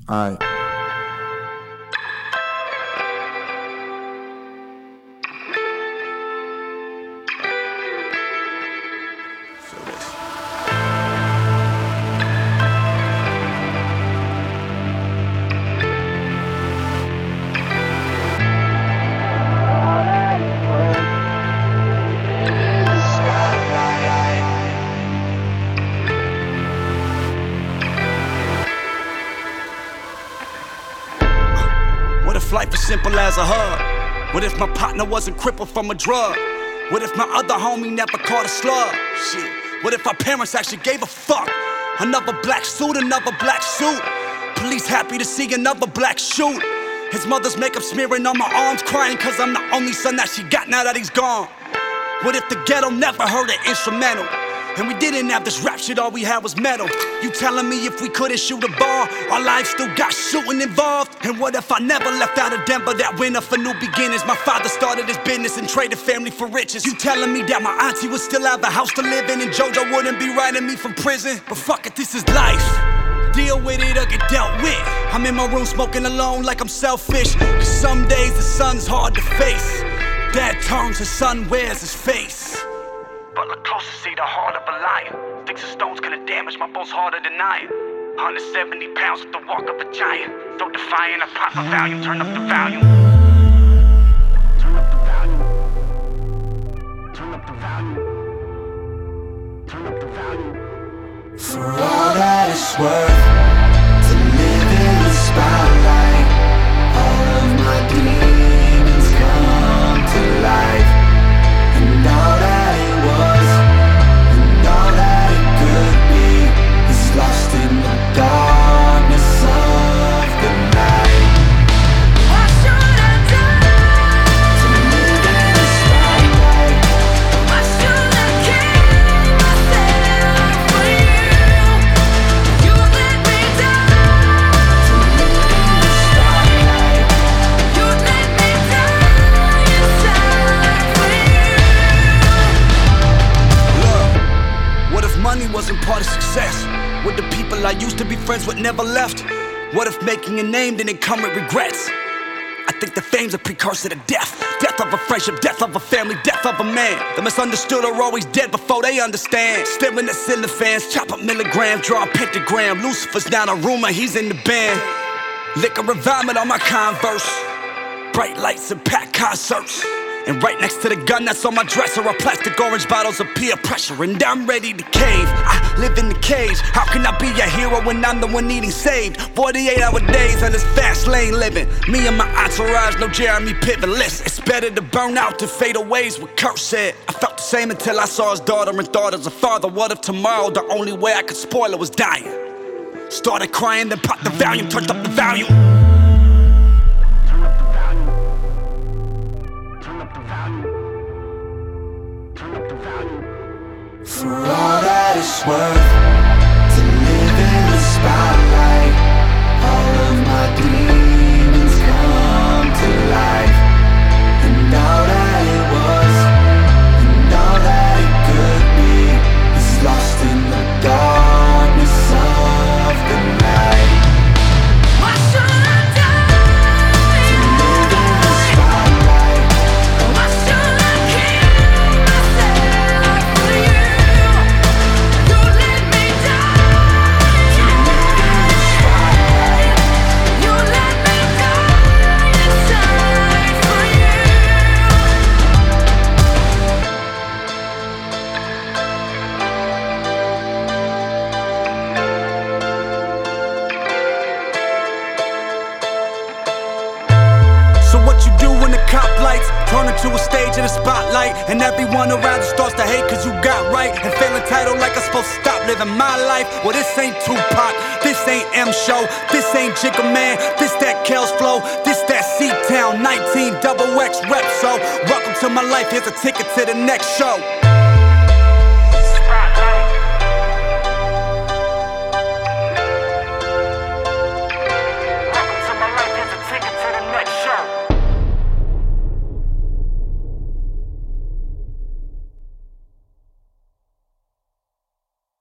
Alright. What if life was simple as a hug? What if my partner wasn't crippled from a drug? What if my other homie never caught a slug? Shit. What if our parents actually gave a fuck? Another black suit, another black suit. Police happy to see another black shoot. His mother's makeup smearing on my arms, crying cause I'm the only son that she got now that he's gone. What if the ghetto never heard an instrumental? And we didn't have this rap shit, all we had was metal. You telling me if we couldn't shoot a ball, our lives still got shooting involved? And what if I never left out of Denver that winter for new beginnings? My father started his business and traded family for riches. You telling me that my auntie would still have a house to live in and JoJo wouldn't be writing me from prison? But fuck it, this is life. Deal with it or get dealt with. I'm in my room smoking alone like I'm selfish. Cause some days the sun's hard to face. Dad turns, his son wears his face. But look closer, see the heart of a lion. Sticks and stones couldn't damage my bones harder than iron. 170 pounds with the walk of a giant. So defiant, I pop my volume, turn up the volume. Turn up the volume. Turn up the volume. Turn up the volume. For all that it's worth, to live in the spotlight, all of my demons come to life. And all that it was, and all that it could be, is lost in the darkness of the night. What should I do to live in the spotlight? Why should I kill myself for you? You let me die to live in the spotlight. You let me die inside for you. What if money wasn't part of success? What the people I used to be friends with never left? What if making a name didn't come with regrets? I think the fame's a precursor to death. Death of a friendship, death of a family, death of a man. The misunderstood are always dead before they understand. Staring at ceiling fans, chop up milligrams, draw a pentagram. Lucifer's not a rumor, he's in the band. Liquor and vomit on my Converse. Bright lights and packed concerts. And right next to the gun that's on my dresser are plastic orange bottles of peer pressure. And I'm ready to cave, I live in the cage. How can I be a hero when I'm the one needing saved? 48-hour days on this fast lane living. Me and my entourage, no Jeremy Piven. Listen, it's better to burn out than fade away is what Kurt said. I felt the same until I saw his daughter and thought as a father. What if tomorrow the only way I could spoil it was dying? Started crying, then popped the volume, turned up the volume. Turn up the volume. Turn up the volume. Turn up the volume. For all that it's worth, to live in the spotlight, all of my demons come to life. And all that it was, and all that it could be, is lost in the darkness of the night. Why should I die to live in the spotlight? Why should I kill myself for you? You let me die to live in the spotlight. You let me die inside for you. So what you do when the cop lights turn into a stage in a spotlight, and everyone around you starts to hate cause you got right, and feel entitled like I'm supposed to stop living my life? Well, this ain't Tupac, this ain't M Show, this ain't Jigga Man, this that Kells Flow, this that C-Town 19XX rep. So welcome to my life, here's a ticket to the next show.